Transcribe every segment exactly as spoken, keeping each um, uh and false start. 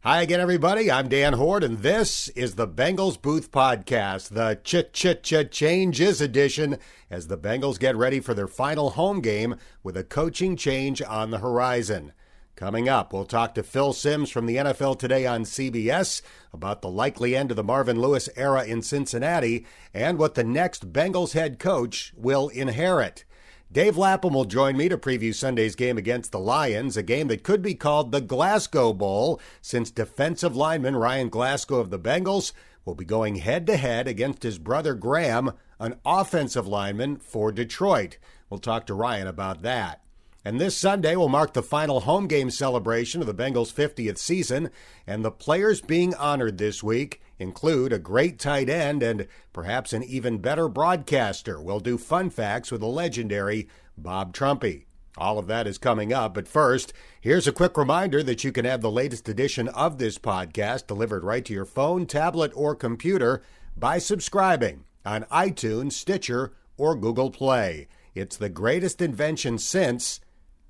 Hi again, everybody. I'm Dan Horde, and this is the Bengals Booth Podcast, the Ch-Ch-Ch-Changes edition, as the Bengals get ready for their final home game with a coaching change on the horizon. Coming up, we'll talk to Phil Simms from the N F L Today on C B S about the likely end of the Marvin Lewis era in Cincinnati and what the next Bengals head coach will inherit. Dave Lapham will join me to preview Sunday's game against the Lions, a game that could be called the Glasgow Bowl, since defensive lineman Ryan Glasgow of the Bengals will be going head-to-head against his brother Graham, an offensive lineman for Detroit. We'll talk to Ryan about that. And this Sunday will mark the final home game celebration of the Bengals' fiftieth season, and the players being honored this week include a great tight end and perhaps an even better broadcaster. We'll do fun facts with the legendary Bob Trumpy. All of that is coming up, but first, here's a quick reminder that you can have the latest edition of this podcast delivered right to your phone, tablet, or computer by subscribing on iTunes, Stitcher, or Google Play. It's the greatest invention since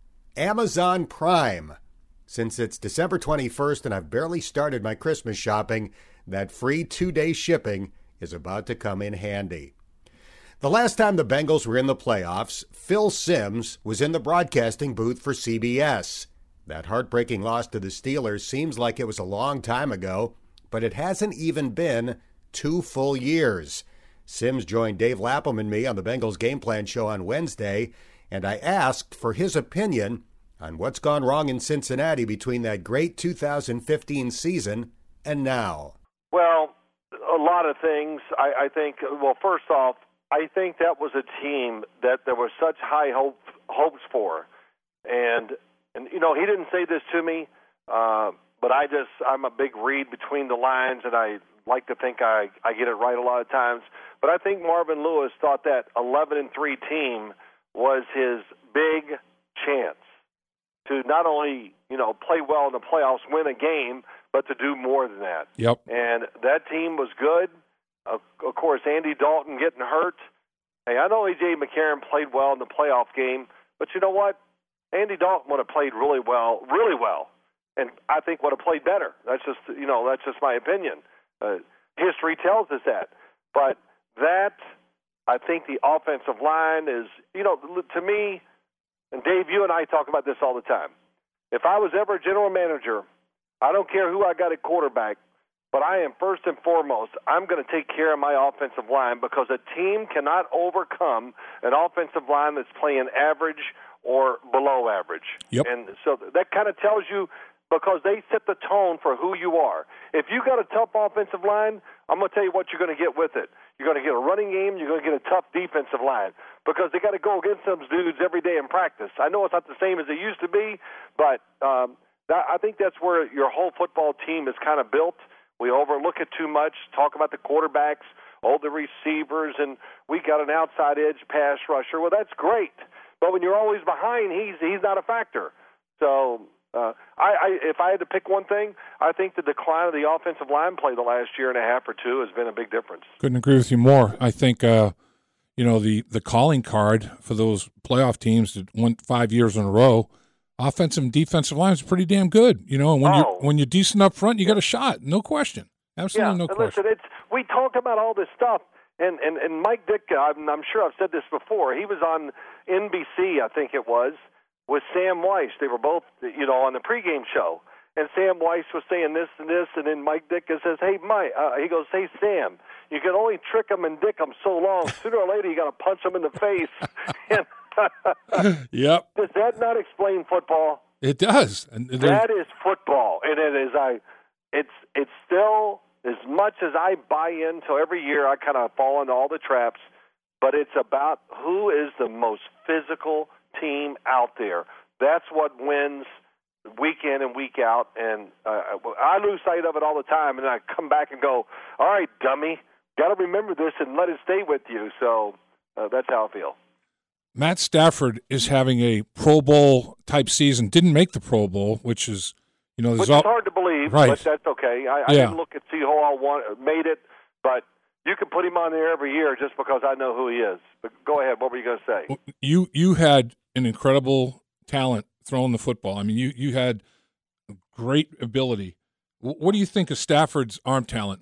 Amazon Prime. Since it's December twenty-first and I've barely started my Christmas shopping, that free two-day shipping is about to come in handy. The last time the Bengals were in the playoffs, Phil Simms was in the broadcasting booth for C B S. That heartbreaking loss to the Steelers seems like it was a long time ago, but it hasn't even been two full years. Simms joined Dave Lapham and me on the Bengals Game Plan show on Wednesday, and I asked for his opinion on what's gone wrong in Cincinnati between that great two thousand fifteen season and now. Well, a lot of things. I, I think, well, first off, I think that was a team that there was such high hope, hopes for. And, and, you know, he didn't say this to me, uh, but I just, I'm a big read between the lines, and I like to think I, I get it right a lot of times. But I think Marvin Lewis thought that eleven and three team was his big chance to not only, you know, play well in the playoffs, win a game, but to do more than that. Yep. And that team was good. Uh, of course, Andy Dalton getting hurt. Hey, I know A J McCarron played well in the playoff game, but you know what? Andy Dalton would have played really well, really well, and I think would have played better. That's just, you know, that's just my opinion. Uh, history tells us that. But that, I think the offensive line is, you know, to me, and Dave, you and I talk about this all the time. If I was ever a general manager, I don't care who I got at quarterback, but I am first and foremost, I'm going to take care of my offensive line, because a team cannot overcome an offensive line that's playing average or below average. Yep. And so that kind of tells you, because they set the tone for who you are. If you got a tough offensive line, I'm going to tell you what you're going to get with it. You're going to get a running game. You're going to get a tough defensive line, because they got to go against those dudes every day in practice. I know it's not the same as it used to be, but um, that, I think that's where your whole football team is kind of built. We overlook it too much, talk about the quarterbacks, all the receivers, and we got an outside edge pass rusher. Well, that's great, but when you're always behind, he's he's not a factor. So uh, I, I, if I had to pick one thing, I think the decline of the offensive line play the last year and a half or two has been a big difference. Couldn't agree with you more. I think, uh, you know, the, the calling card for those playoff teams that went five years in a row, offensive and defensive line is pretty damn good. You know, and when, oh. you're, when you're decent up front, you got a shot. No question. Absolutely yeah. no and question. Listen, it's, we talk about all this stuff, and, and, and Mike Ditka, I'm, I'm sure I've said this before, he was on N B C, I think it was, with Sam Weiss. They were both, you know, on the pregame show. And Sam Weiss was saying this and this, and then Mike Ditka says, hey, Mike, uh, he goes, hey, Sam, you can only trick them and dick them so long. Sooner or later, you got to punch them in the face. Yep. Does that not explain football? It does. And that is football. And it is, I, it's, it's still, as much as I buy into every year, I kind of fall into all the traps, but it's about who is the most physical team out there. That's what wins week in and week out, and uh, I lose sight of it all the time, and then I come back and go, all right, dummy, got to remember this and let it stay with you. So uh, that's how I feel. Matt Stafford is having a Pro Bowl type season. Didn't make the Pro Bowl, which is, you know, which is all, hard to believe, right. But that's okay. I, I yeah. didn't look and see who all won, made it, but you can put him on there every year just because I know who he is. But go ahead. What were you going to say? You you had an incredible talent throwing the football. I mean, you you had great ability. What do you think of Stafford's arm talent?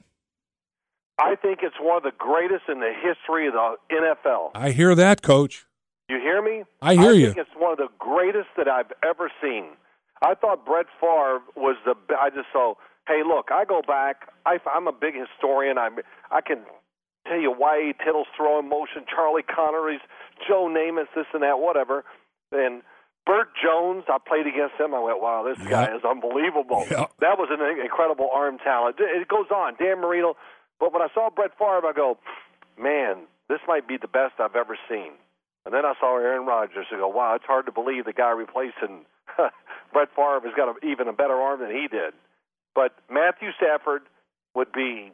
I think it's one of the greatest in the history of the N F L. I hear that, Coach. You hear me? I hear I you. think it's one of the greatest that I've ever seen. I thought Brett Favre was the – I just so, hey, look, I go back. I, I'm a big historian. I I can tell you why Tittle's throwing motion, Charlie Connery's, Joe Namath, this and that, whatever. And Burt Jones, I played against him. I went, wow, this Yep. guy is unbelievable. Yep. That was an incredible arm talent. It goes on. Dan Marino. But when I saw Brett Favre, I go, man, this might be the best I've ever seen. And then I saw Aaron Rodgers and go, wow, it's hard to believe the guy replacing Brett Favre has got a, even a better arm than he did. But Matthew Stafford would be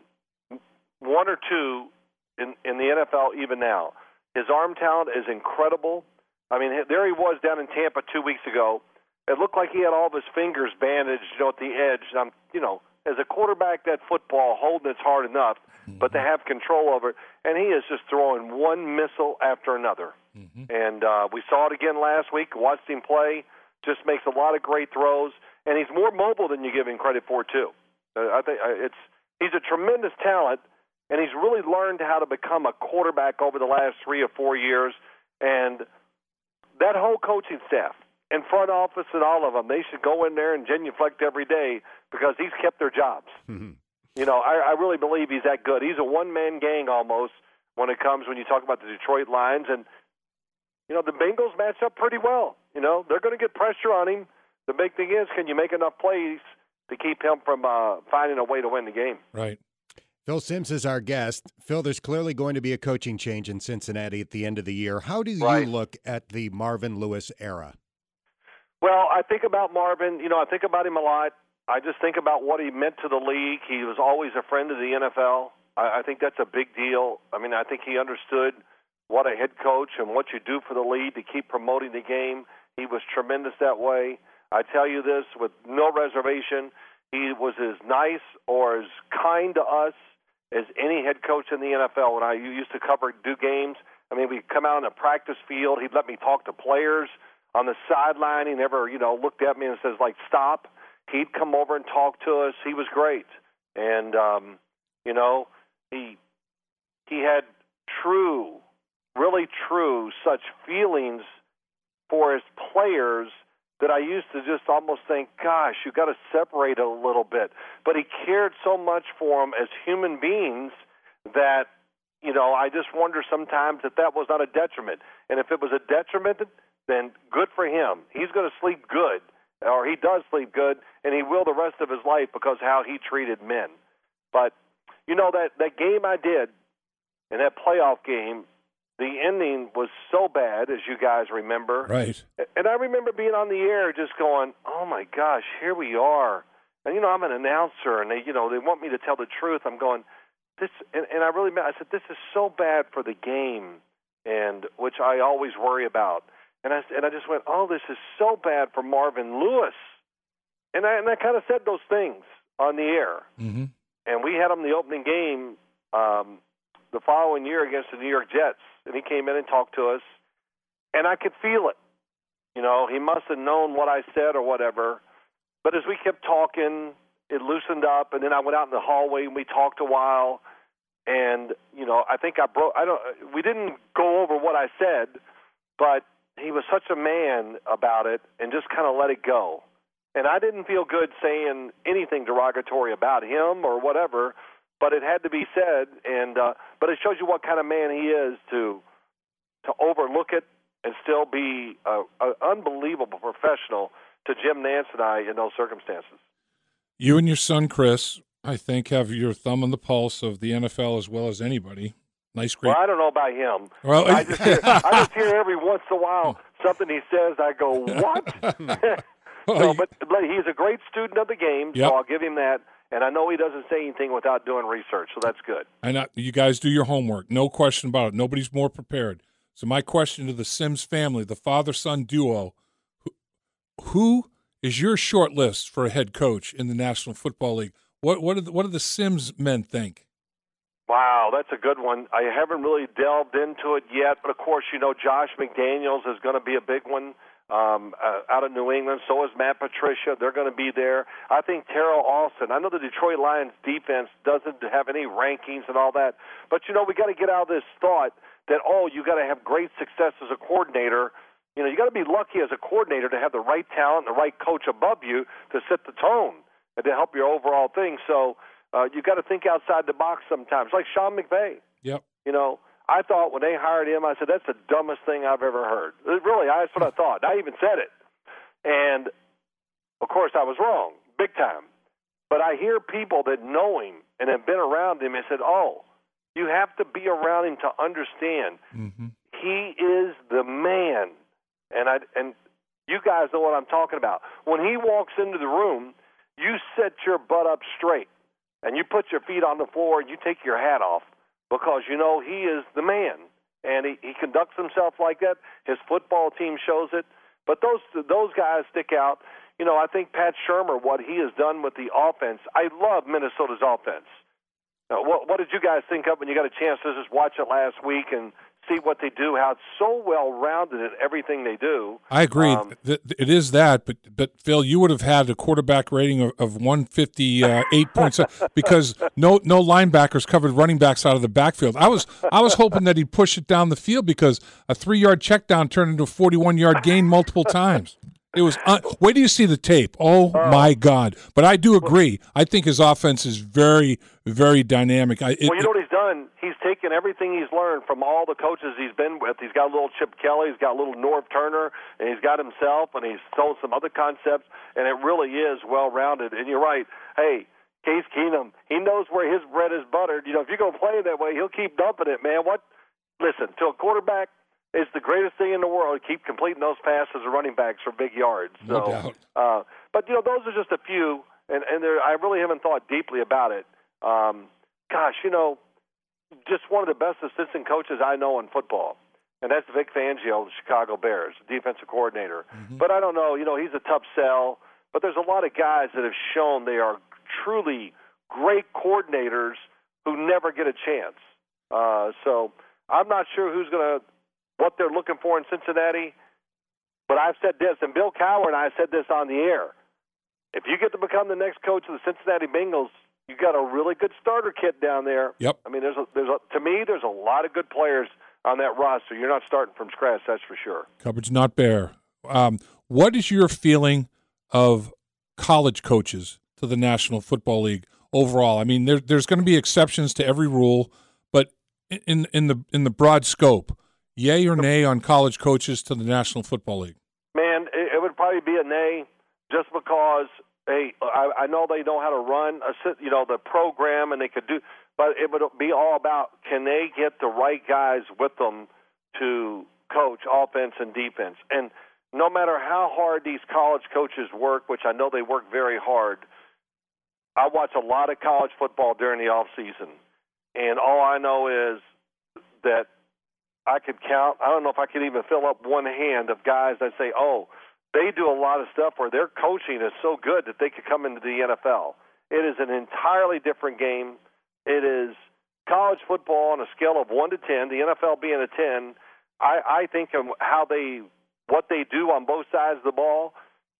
one or two in, in the N F L even now. His arm talent is incredible. I mean, there he was down in Tampa two weeks ago. It looked like he had all of his fingers bandaged, you know, at the edge. And I'm, you know, as a quarterback, that football holding it's hard enough, but to have control over it. And he is just throwing one missile after another. Mm-hmm. And uh, we saw it again last week. Watched him play. Just makes a lot of great throws. And he's more mobile than you give him credit for, too. Uh, I think it's he's a tremendous talent, and he's really learned how to become a quarterback over the last three or four years. And that whole coaching staff and front office and all of them, they should go in there and genuflect every day because he's kept their jobs. Mm-hmm. You know, I, I really believe he's that good. He's a one-man gang almost when it comes when you talk about the Detroit Lions. And, you know, the Bengals match up pretty well. You know, they're going to get pressure on him. The big thing is, can you make enough plays to keep him from uh, finding a way to win the game? Right. Phil Simms is our guest. Phil, there's clearly going to be a coaching change in Cincinnati at the end of the year. How do right. you look at the Marvin Lewis era? Well, I think about Marvin. You know, I think about him a lot. I just think about what he meant to the league. He was always a friend of the N F L. I, I think that's a big deal. I mean, I think he understood what a head coach and what you do for the league to keep promoting the game. He was tremendous that way. I tell you this with no reservation. He was as nice or as kind to us as any head coach in the N F L. When I used to cover, do games, I mean, we'd come out on the practice field. He'd let me talk to players on the sideline. He never, you know, looked at me and says, like, stop. He'd come over and talk to us. He was great. And, um, you know, he he had true, really true such feelings for his players that I used to just almost think, gosh, you got to separate it a little bit. But he cared so much for them as human beings that, you know, I just wonder sometimes if that was not a detriment. And if it was a detriment, then good for him. He's going to sleep good, or he does sleep good, and he will the rest of his life because how he treated men. But, you know, that, that game I did, in that playoff game, the ending was so bad, as you guys remember. Right. And I remember being on the air just going, oh, my gosh, here we are. And, you know, I'm an announcer, and, they, you know, they want me to tell the truth. I'm going, this, and, and I really, I said, this is so bad for the game, and which I always worry about. And I, and I just went, oh, this is so bad for Marvin Lewis. And I, and I kind of said those things on the air. Mm-hmm. And we had him the opening game um, the following year against the New York Jets. And he came in and talked to us. And I could feel it. You know, he must have known what I said or whatever. But as we kept talking, it loosened up. And then I went out in the hallway and we talked a while. And, you know, I think I broke, I don't, we didn't go over what I said, but he was such a man about it and just kind of let it go. And I didn't feel good saying anything derogatory about him or whatever, but it had to be said. And uh, but it shows you what kind of man he is to to overlook it and still be an unbelievable professional to Jim Nance and I in those circumstances. You and your son, Chris, I think, have your thumb on the pulse of the N F L as well as anybody. Nice, great. Well, I don't know about him. Well, I just hear, I just hear every once in a while something he says. I go, what? So, but, but he's a great student of the game, yep. so I'll give him that. And I know he doesn't say anything without doing research, so that's good. And I, you guys do your homework, no question about it. Nobody's more prepared. So my question to the Simms family, the father-son duo, who, who is your short list for a head coach in the National Football League? What what do the, what do the Simms men think? Wow, that's a good one. I haven't really delved into it yet, but of course, you know, Josh McDaniels is going to be a big one. um, uh, out of New England. So is Matt Patricia. They're going to be there. I think Terrell Austin. I know the Detroit Lions defense doesn't have any rankings and all that, but, you know, we got to get out of this thought that, oh, you got to have great success as a coordinator. You know, you got to be lucky as a coordinator to have the right talent and the right coach above you to set the tone and to help your overall thing. So uh, you got to think outside the box sometimes, like Sean McVay. Yep. You know, I thought when they hired him, I said, that's the dumbest thing I've ever heard. Really, that's what I thought. I even said it. And, of course, I was wrong, big time. But I hear people that know him and have been around him and said, oh, you have to be around him to understand. Mm-hmm. He is the man. And I and you guys know what I'm talking about. When he walks into the room, you set your butt up straight, and you put your feet on the floor, and you take your hat off because you know he is the man. And he, he conducts himself like that. His football team shows it. But those those guys stick out. You know, I think Pat Shurmur, what he has done with the offense, I love Minnesota's offense. Now, what, what did you guys think of when you got a chance to just watch it last week and see what they do, how it's so well-rounded in everything they do? I agree. Um, it is that, but, but Phil, you would have had a quarterback rating of, of one fifty-eight point seven because no no linebackers covered running backs out of the backfield. I was I was hoping that he'd push it down the field because a three-yard check down turned into a forty-one-yard gain multiple times. It was. Un- Wait till you see the tape. Oh, uh, my God! But I do agree. I think his offense is very, very dynamic. I, it, well, you know what he's done? He's taken everything he's learned from all the coaches he's been with. He's got a little Chip Kelly. He's got a little Norv Turner, and he's got himself, and he's sold some other concepts. And it really is well-rounded. And you're right. Hey, Case Keenum, he knows where his bread is buttered. You know, if you're going to play that way, he'll keep dumping it, man. What? Listen, to a quarterback, it's the greatest thing in the world to keep completing those passes or running backs for big yards. So, no doubt. Uh, but, you know, those are just a few, and, and I really haven't thought deeply about it. Um, gosh, you know, just one of the best assistant coaches I know in football, and that's Vic Fangio of the Chicago Bears, defensive coordinator. Mm-hmm. But I don't know, you know, he's a tough sell, but there's a lot of guys that have shown they are truly great coordinators who never get a chance. Uh, so I'm not sure who's going to what they're looking for in Cincinnati, but I've said this, and Bill Cowher and I said this on the air. If you get to become the next coach of the Cincinnati Bengals, you got a really good starter kit down there. Yep. I mean, there's a, there's a, to me, there's a lot of good players on that roster. You're not starting from scratch, that's for sure. Cupboard's not bare. Um, what is your feeling of college coaches to the National Football League overall? I mean, there, there's going to be exceptions to every rule, but in in the in the broad scope, yay or nay on college coaches to the National Football League? Man, it, it would probably be a nay just because hey, I, I know they know how to run a, you know, the program and they could do, but it would be all about can they get the right guys with them to coach offense and defense. And no matter how hard these college coaches work, which I know they work very hard, I watch a lot of college football during the off season, and all I know is that I could count, I don't know if I could even fill up one hand of guys that say, oh, they do a lot of stuff where their coaching is so good that they could come into the N F L. It is an entirely different game. It is college football on a scale of one to ten, the N F L being a ten. I, I think of how they, what they do on both sides of the ball,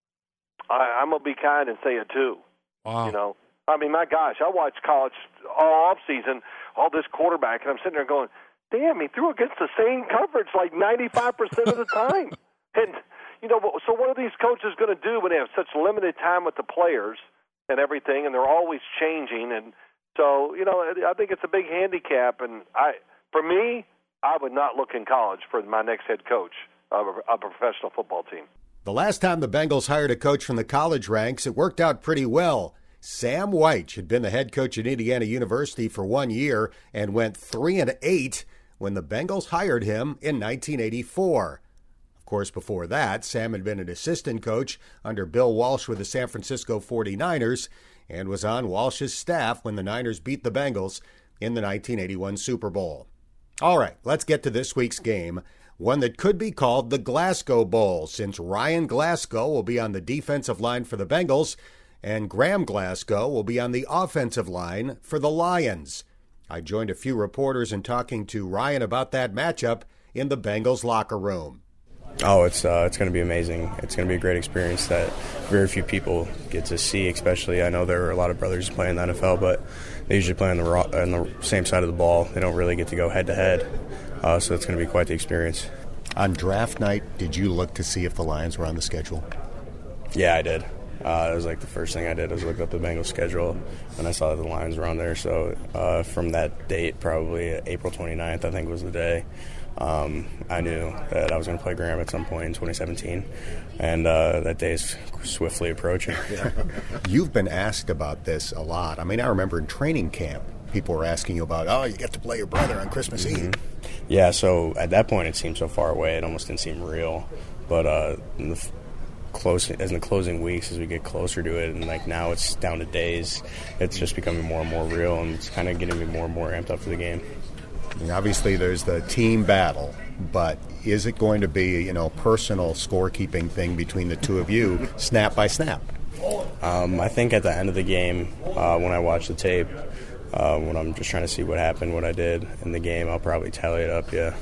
I, I'm going to be kind and say a two. Wow. You know, I mean, my gosh, I watch college all off season, all this quarterback, and I'm sitting there going, damn, he threw against the same coverage like ninety-five percent of the time. And, you know, so what are these coaches going to do when they have such limited time with the players and everything, and they're always changing? And so, you know, I think it's a big handicap. And I, for me, I would not look in college for my next head coach of a, of a professional football team. The last time the Bengals hired a coach from the college ranks, it worked out pretty well. Sam Wyche had been the head coach at Indiana University for one year and went three and eight when the Bengals hired him in nineteen eighty-four. Of course, before that, Sam had been an assistant coach under Bill Walsh with the San Francisco forty-niners and was on Walsh's staff when the Niners beat the Bengals in the nineteen eighty-one Super Bowl. All right, let's get to this week's game, one that could be called the Glasgow Bowl, since Ryan Glasgow will be on the defensive line for the Bengals and Graham Glasgow will be on the offensive line for the Lions. I joined a few reporters in talking to Ryan about that matchup in the Bengals locker room. Oh, it's uh, it's going to be amazing. It's going to be a great experience that very few people get to see, especially I know there are a lot of brothers who play in the N F L, but they usually play on the, on the same side of the ball. They don't really get to go head-to-head, uh, so it's going to be quite the experience. On draft night, did you look to see if the Lions were on the schedule? Yeah, I did. Uh, it was like the first thing I did was look up the Bengals schedule, and I saw that the Lions were on there. So uh, from that date, probably April twenty-ninth, I think was the day, um, I knew that I was going to play Graham at some point in twenty seventeen, and uh, that day is swiftly approaching. You've been asked about this a lot. I mean, I remember in training camp, people were asking you about, oh, you get to play your brother on Christmas mm-hmm. Eve. Yeah, so at that point, it seemed so far away, it almost didn't seem real. But uh, in the f- close, as in the closing weeks, as we get closer to it, and like now it's down to days, it's just becoming more and more real, and it's kind of getting me more and more amped up for the game. I mean, obviously, there's the team battle, but is it going to be, you know, personal scorekeeping thing between the two of you, snap by snap? Um, I think at the end of the game, uh, when I watch the tape, uh, when I'm just trying to see what happened, what I did in the game, I'll probably tally it up, yeah.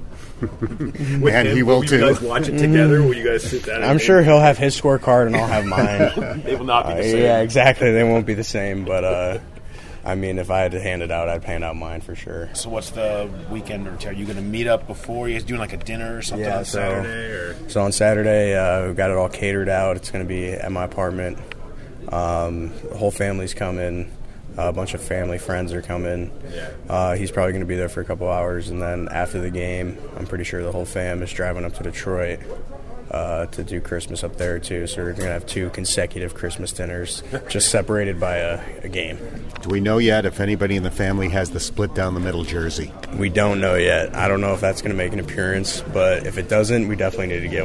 And he will, will too. Will you guys watch it together? Will you guys sit down? I'm sure he'll have his scorecard and I'll have mine. They will not be the uh, same. Yeah, exactly. They won't be the same, but... Uh, I mean, if I had to hand it out, I'd hand out mine for sure. So what's the weekend routine? Are you going to meet up before? Are you guys doing like a dinner or something yeah, on so, Saturday? Or? So on Saturday, uh, we've got it all catered out. It's going to be at my apartment. Um, the whole family's coming. Uh, a bunch of family friends are coming. Yeah. Uh, he's probably going to be there for a couple hours. And then after the game, I'm pretty sure the whole fam is driving up to Detroit uh, to do Christmas up there, too. So we're going to have two consecutive Christmas dinners, just separated by a, a game. Do we know yet if anybody in the family has the split down the middle jersey? We don't know yet. I don't know if that's going to make an appearance, but if it doesn't, we definitely need to get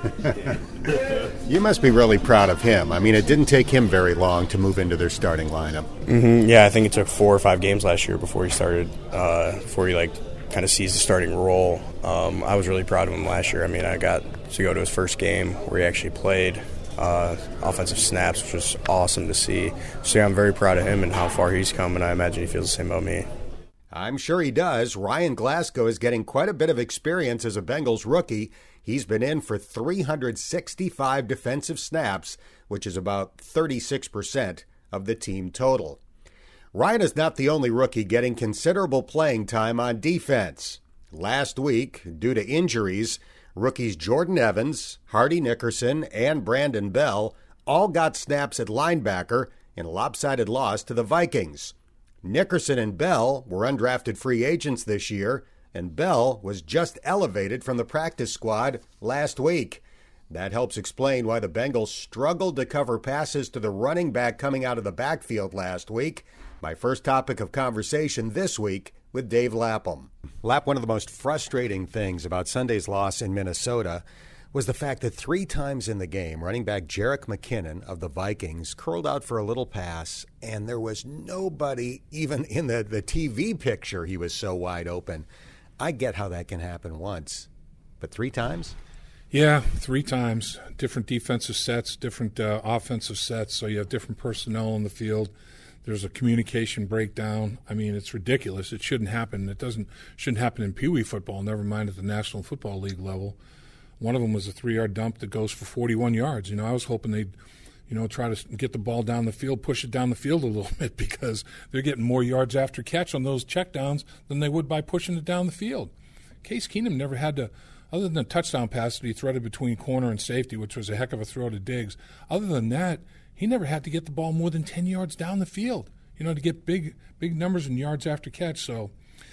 one. You must be really proud of him. I mean, it didn't take him very long to move into their starting lineup. Mm-hmm. Yeah, I think it took four or five games last year before he started, uh, before he, like, kind of seized the starting role. Um, I was really proud of him last year. I mean, I got to go to his first game where he actually played uh, offensive snaps, which was awesome to see. So, yeah, I'm very proud of him and how far he's come, and I imagine he feels the same about me. I'm sure he does. Ryan Glasgow is getting quite a bit of experience as a Bengals rookie. He's been in for three hundred sixty-five defensive snaps, which is about thirty-six percent of the team total. Ryan is not the only rookie getting considerable playing time on defense. Last week, due to injuries, rookies Jordan Evans, Hardy Nickerson, and Brandon Bell all got snaps at linebacker in a lopsided loss to the Vikings. Nickerson and Bell were undrafted free agents this year, and Bell was just elevated from the practice squad last week. That helps explain why the Bengals struggled to cover passes to the running back coming out of the backfield last week. My first topic of conversation this week with Dave Lapham. Lap, one of the most frustrating things about Sunday's loss in Minnesota was the fact that three times in the game, running back Jerick McKinnon of the Vikings curled out for a little pass, and there was nobody even in the, the T V picture. He was so wide open. I get how that can happen once, but three times? Yeah, three times. Different defensive sets, different uh, offensive sets, so you have different personnel in the field. There's a communication breakdown. I mean, it's ridiculous. It shouldn't happen. It doesn't shouldn't happen in Pee Wee football, never mind at the National Football League level. One of them was a three-yard dump that goes for forty-one yards. You know, I was hoping they'd, you know, try to get the ball down the field, push it down the field a little bit, because they're getting more yards after catch on those checkdowns than they would by pushing it down the field. Case Keenum never had to, other than the touchdown pass that he threaded between corner and safety, which was a heck of a throw to Diggs. Other than that, he never had to get the ball more than ten yards down the field, you know, to get big big numbers in yards after catch. So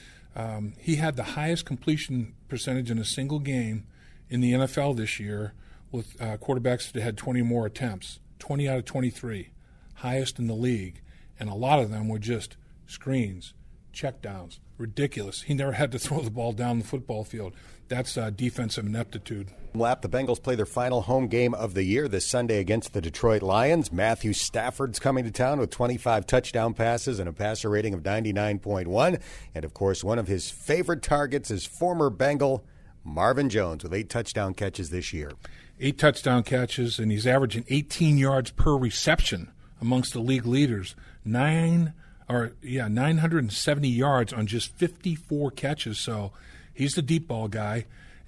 um, he had the highest completion percentage in a single game in the N F L this year with uh, quarterbacks that had twenty more attempts, twenty out of twenty-three, highest in the league. And a lot of them were just screens, checkdowns, ridiculous. He never had to throw the ball down the football field. That's uh, defensive ineptitude. Lap, the Bengals play their final home game of the year this Sunday against the Detroit Lions. Matthew Stafford's coming to town with twenty-five touchdown passes and a passer rating of ninety-nine point one. And, of course, one of his favorite targets is former Bengal Marvin Jones with eight touchdown catches this year. Eight touchdown catches, and he's averaging eighteen yards per reception amongst the league leaders. Nine, or yeah, nine hundred seventy yards on just fifty-four catches. So he's the deep ball guy.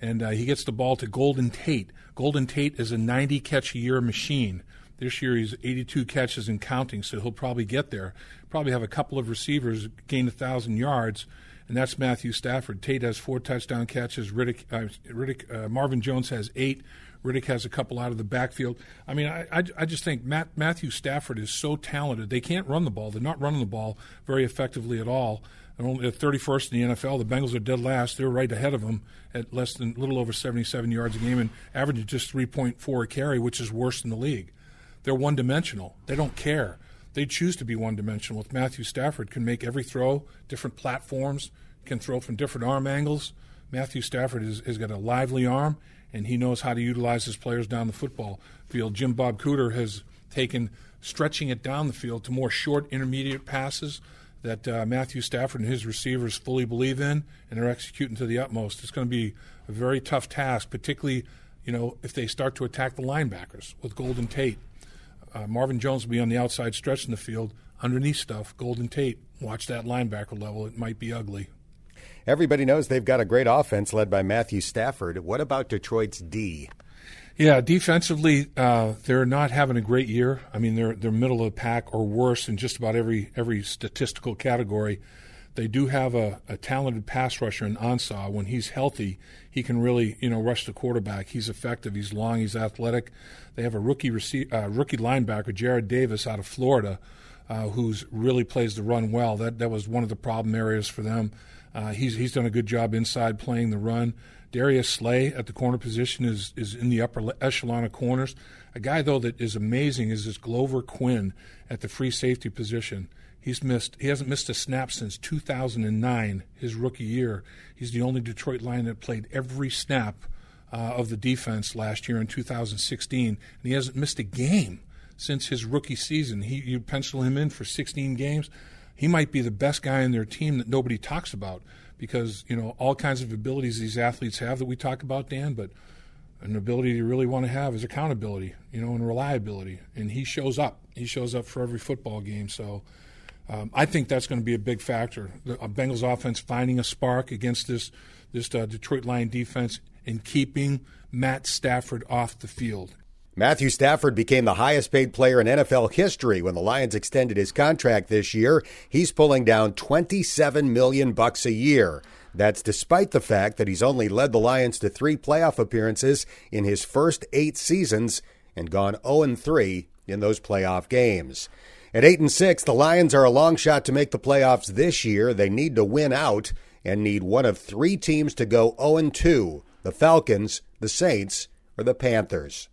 and uh, he gets the ball to Golden Tate. Golden Tate is a ninety-catch-a-year machine. This year he's eighty-two catches and counting, so he'll probably get there. Probably have a couple of receivers gain one thousand yards, and that's Matthew Stafford. Tate has four touchdown catches. Riddick, uh, Riddick, uh, Marvin Jones has eight. Riddick has a couple out of the backfield. I mean, I, I, I just think Matt, Matthew Stafford is so talented. They can't run the ball. They're not running the ball very effectively at all. They're only at thirty-first in the N F L. The Bengals are dead last. They're right ahead of them at less than a little over seventy-seven yards a game and averaging just three point four a carry, which is worse in the league. They're one-dimensional. They don't care. They choose to be one-dimensional. With Matthew Stafford, can make every throw, different platforms, can throw from different arm angles. Matthew Stafford has, has got a lively arm, and he knows how to utilize his players down the football field. Jim Bob Cooter has taken stretching it down the field to more short, intermediate passes that uh, Matthew Stafford and his receivers fully believe in, and they're executing to the utmost. It's going to be a very tough task, particularly, you know, if they start to attack the linebackers with Golden Tate. Uh, Marvin Jones will be on the outside stretch in the field. Underneath stuff, Golden Tate, watch that linebacker level. It might be ugly. Everybody knows they've got a great offense led by Matthew Stafford. What about Detroit's D? Yeah, defensively, uh, they're not having a great year. I mean, they're they're middle of the pack or worse in just about every every statistical category. They do have a, a talented pass rusher in Ansah. When he's healthy, he can really, you know, rush the quarterback. He's effective. He's long. He's athletic. They have a rookie rece- uh, rookie linebacker, Jared Davis, out of Florida, uh, who's really plays the run well. That that was one of the problem areas for them. Uh, he's he's done a good job inside playing the run. Darius Slay at the corner position is is in the upper echelon of corners. A guy, though, that is amazing is this Glover Quinn at the free safety position. He's missed. He hasn't missed a snap since two thousand nine, his rookie year. He's the only Detroit Lion that played every snap uh, of the defense last year in two thousand sixteen, and he hasn't missed a game since his rookie season. He, you pencil him in for sixteen games. He might be the best guy in their team that nobody talks about because, you know, all kinds of abilities these athletes have that we talk about, Dan, but an ability you really want to have is accountability, you know, and reliability. And he shows up. He shows up for every football game. So um, I think that's going to be a big factor. The uh, Bengals offense finding a spark against this, this uh, Detroit Lion defense and keeping Matt Stafford off the field. Matthew Stafford became the highest-paid player in N F L history when the Lions extended his contract this year. He's pulling down twenty-seven million dollars bucks a year. That's despite the fact that he's only led the Lions to three playoff appearances in his first eight seasons and gone oh and three in those playoff games. At eight and six, the Lions are a long shot to make the playoffs this year. They need to win out and need one of three teams to go oh and two, the Falcons, the Saints, or the Panthers.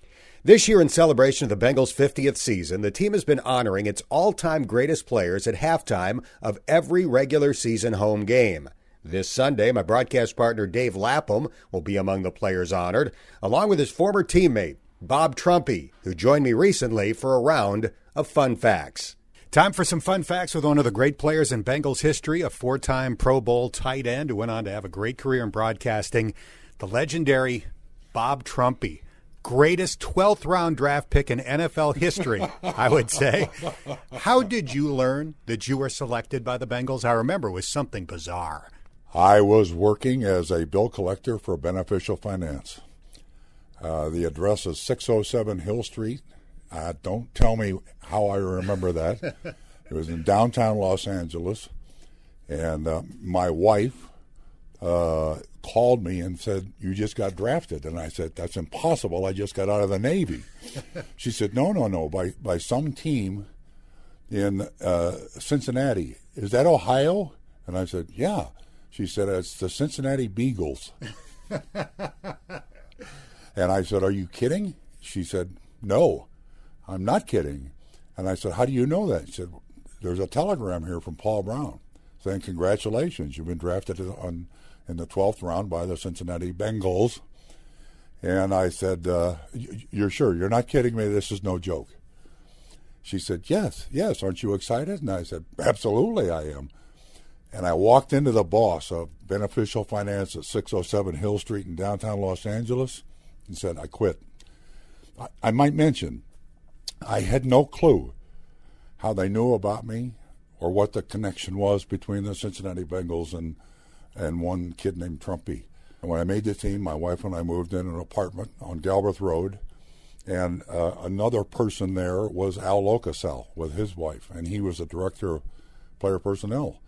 This year, in celebration of the Bengals' fiftieth season, the team has been honoring its all-time greatest players at halftime of every regular season home game. This Sunday, my broadcast partner Dave Lapham will be among the players honored, along with his former teammate, Bob Trumpy, who joined me recently for a round of Fun Facts. Time for some fun facts with one of the great players in Bengals history, a four-time Pro Bowl tight end who went on to have a great career in broadcasting, the legendary Bob Trumpy. Greatest twelfth round draft pick in N F L history, I would say. How did you learn that you were selected by the Bengals? I remember it was something bizarre. I was working as a bill collector for Beneficial Finance. Uh, the address is six oh seven Hill Street. Uh, don't tell me how I remember that. It was in downtown Los Angeles. And uh, my wife uh, called me and said, "You just got drafted." And I said, "That's impossible. I just got out of the Navy." She said, no, no, no, by, by some team in uh, Cincinnati. Is that Ohio? And I said, yeah. She said, "It's the Cincinnati Beagles." And I said, "Are you kidding?" She said, "No, I'm not kidding." And I said, "How do you know that?" She said, "There's a telegram here from Paul Brown saying, 'Congratulations, you've been drafted on in the twelfth round by the Cincinnati Bengals.'" And I said, uh, "You're sure? You're not kidding me? This is no joke." She said, "Yes, yes. Aren't you excited?" And I said, "Absolutely, I am." And I walked into the boss of Beneficial Finance at six oh seven Hill Street in downtown Los Angeles and said, "I quit." I, I might mention, I had no clue how they knew about me or what the connection was between the Cincinnati Bengals and and one kid named Trumpy. And when I made the team, my wife and I moved in an apartment on Galbraith Road. And uh, another person there was Al Locasell with his wife, and he was the director of player personnel.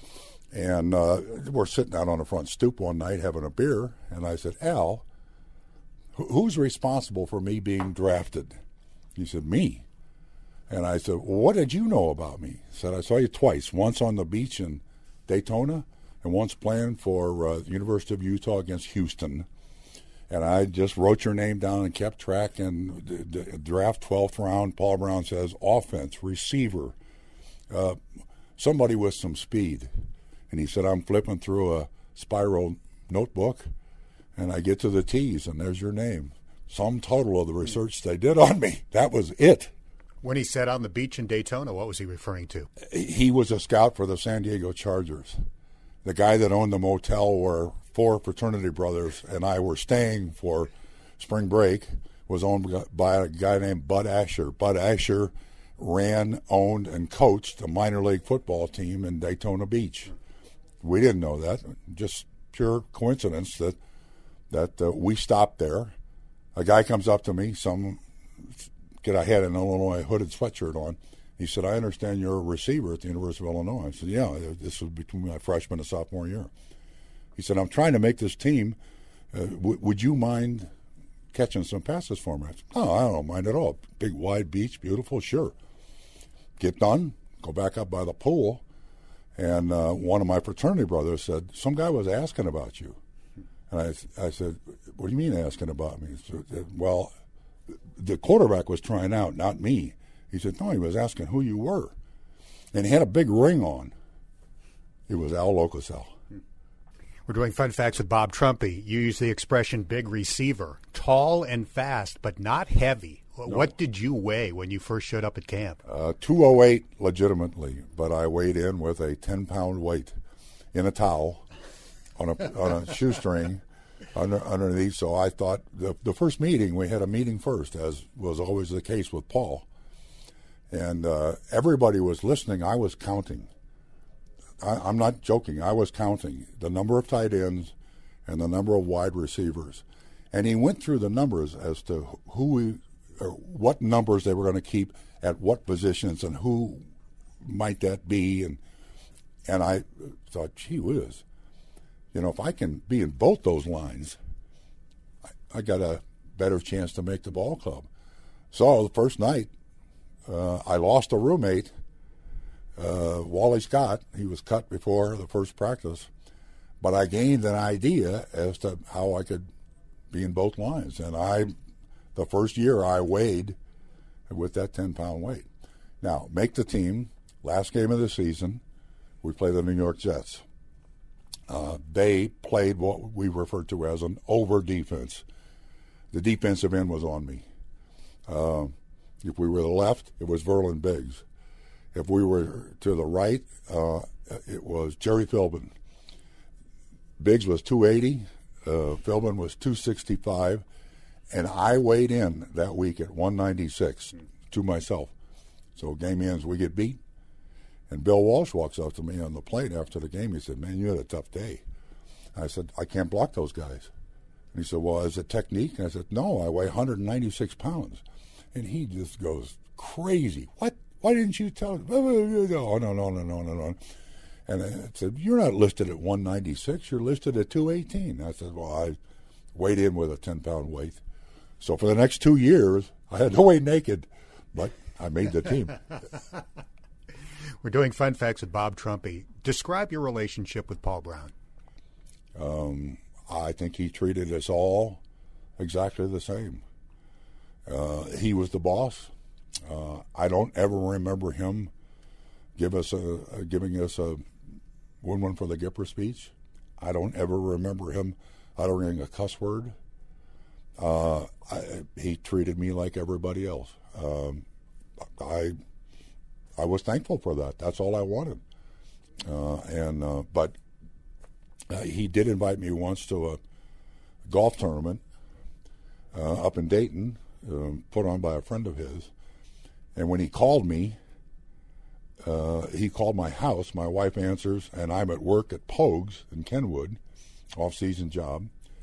And uh, we're sitting out on the front stoop one night having a beer, and I said, Al, wh- who's responsible for me being drafted? He said, me. And I said, well, what did you know about me? He said, I saw you twice, once on the beach in Daytona and once playing for uh, the University of Utah against Houston. And I just wrote your name down and kept track. And the, the draft twelfth round, Paul Brown says, offense, receiver, uh, somebody with some speed. And he said, I'm flipping through a spiral notebook, and I get to the T's, and there's your name. Sum total of the research they did on me. That was it. When he said on the beach in Daytona, what was he referring to? He was a scout for the San Diego Chargers. The guy that owned the motel where four fraternity brothers and I were staying for spring break was owned by a guy named Bud Asher. Bud Asher ran, owned, and coached a minor league football team in Daytona Beach. We didn't know that. Just pure coincidence that that uh, we stopped there. A guy comes up to me, some kid I had an Illinois hooded sweatshirt on. He said, I understand you're a receiver at the University of Illinois. I said, yeah, this was between my freshman and sophomore year. He said, I'm trying to make this team. Uh, w- would you mind catching some passes for me? I said, no, I don't mind at all. Big, wide beach, beautiful, sure. Get done, go back up by the pool, and uh, one of my fraternity brothers said, some guy was asking about you. And I, I said, what do you mean asking about me? He said, well, the quarterback was trying out, not me. He said, no, he was asking who you were. And he had a big ring on. It was Al Locasell. We're doing Fun Facts with Bob Trumpy. You use the expression big receiver, tall and fast, but not heavy. No. What did you weigh when you first showed up at camp? Uh, two oh eight legitimately, but I weighed in with a ten-pound weight in a towel on a on a shoestring under, underneath. So I thought the, the first meeting, we had a meeting first, as was always the case with Paul. And uh, everybody was listening. I was counting. I, I'm not joking. I was counting the number of tight ends and the number of wide receivers. And he went through the numbers as to who we, or what numbers they were going to keep at what positions and who might that be. And and I thought, gee whiz, you know, if I can be in both those lines, I, I got a better chance to make the ball club. So the first night, uh, I lost a roommate, uh, Wally Scott. He was cut before the first practice. But I gained an idea as to how I could be in both lines. And I, the first year, I weighed with that ten-pound weight. Now, make the team. Last game of the season, we play the New York Jets. Uh, they played what we refer to as an over defense. The defensive end was on me. Uh, if we were the left, it was Verlin Biggs. If we were to the right, uh, it was Jerry Philbin. Biggs was two eighty, uh, Philbin was two sixty-five, and I weighed in that week at one ninety-six to myself. So game ends, we get beat. And Bill Walsh walks up to me on the plate after the game. He said, man, you had a tough day. I said, I can't block those guys. And he said, well, is it technique? And I said, no, I weigh one ninety-six pounds. And he just goes crazy. What? Why didn't you tell him? Oh, no, no, no, no, no, no. And I said, you're not listed at one ninety-six. You're listed at two eighteen. I said, well, I weighed in with a ten-pound weight. So for the next two years, I had to weigh naked, but I made the team. We're doing Fun Facts with Bob Trumpy. Describe your relationship with Paul Brown. Um, I think he treated us all exactly the same. Uh, he was the boss. Uh, I don't ever remember him give us a, a, giving us a win one for the Gipper speech. I don't ever remember him uttering a cuss word. Uh, I, he treated me like everybody else. Um, I I was thankful for that. That's all I wanted. Uh, and uh, but uh, he did invite me once to a golf tournament uh, up in Dayton, uh, put on by a friend of his. And when he called me, uh, he called my house. My wife answers, and I'm at work at Pogues in Kenwood, off-season job.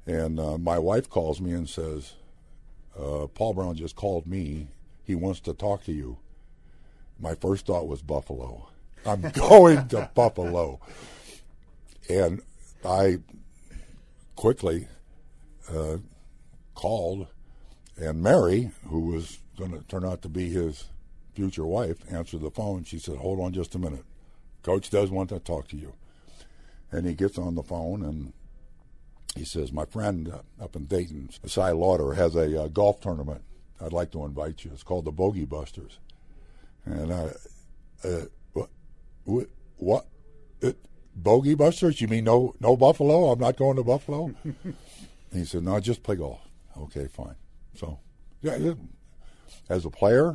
And uh, my wife calls me and says, uh, Paul Brown just called me. He wants to talk to you. My first thought was Buffalo. I'm going to Buffalo. And I quickly uh, called, and Mary, who was going to turn out to be his future wife, answered the phone. She said, hold on just a minute. Coach does want to talk to you. And he gets on the phone, and he says, my friend uh, up in Dayton, Cy Lauder, has a uh, golf tournament. I'd like to invite you. It's called the Bogey Busters. And I, uh, what, what, what it, Bogey Busters? You mean no, no Buffalo? I'm not going to Buffalo? He said, no, just play golf. Okay, fine. So, yeah, it, as a player,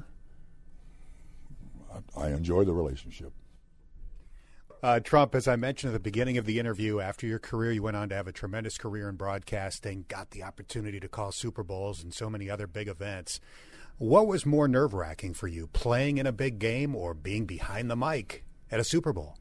I, I enjoy the relationship. Uh, Trump, as I mentioned at the beginning of the interview, after your career, you went on to have a tremendous career in broadcasting, got the opportunity to call Super Bowls and so many other big events. What was more nerve-wracking for you, playing in a big game or being behind the mic at a Super Bowl?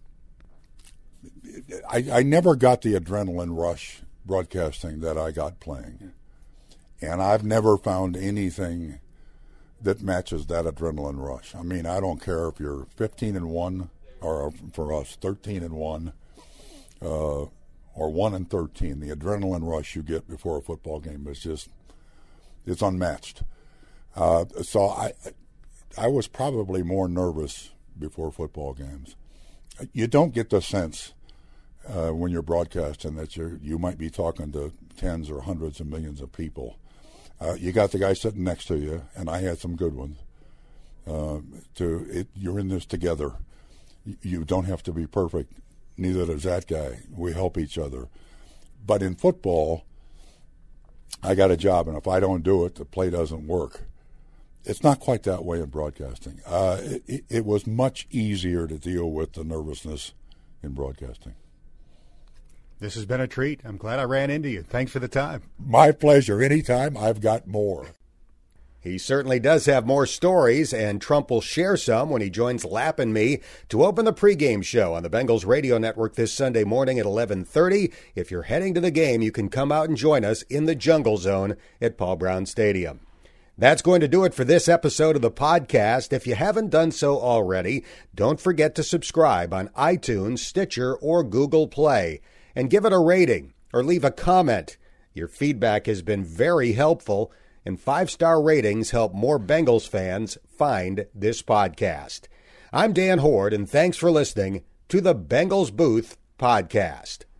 I, I never got the adrenaline rush broadcasting that I got playing. And I've never found anything that matches that adrenaline rush. I mean, I don't care if you're fifteen and one, or for us, thirteen and one, uh, or one and thirteen. The adrenaline rush you get before a football game is just, it's unmatched. Uh, so I, I was probably more nervous before football games. You don't get the sense uh, when you're broadcasting that you you might be talking to tens or hundreds of millions of people. Uh, you got the guy sitting next to you, and I had some good ones. Uh, to it, you're in this together. You don't have to be perfect. Neither does that guy. We help each other. But in football, I got a job, and if I don't do it, the play doesn't work. It's not quite that way in broadcasting. Uh, it, it was much easier to deal with the nervousness in broadcasting. This has been a treat. I'm glad I ran into you. Thanks for the time. My pleasure. Anytime. I've got more. He certainly does have more stories, and Trump will share some when he joins Lapp and me to open the pregame show on the Bengals radio network this Sunday morning at eleven thirty. If you're heading to the game, you can come out and join us in the Jungle Zone at Paul Brown Stadium. That's going to do it for this episode of the podcast. If you haven't done so already, don't forget to subscribe on iTunes, Stitcher, or Google Play, and give it a rating or leave a comment. Your feedback has been very helpful, and five-star ratings help more Bengals fans find this podcast. I'm Dan Hoard, and thanks for listening to the Bengals Booth Podcast.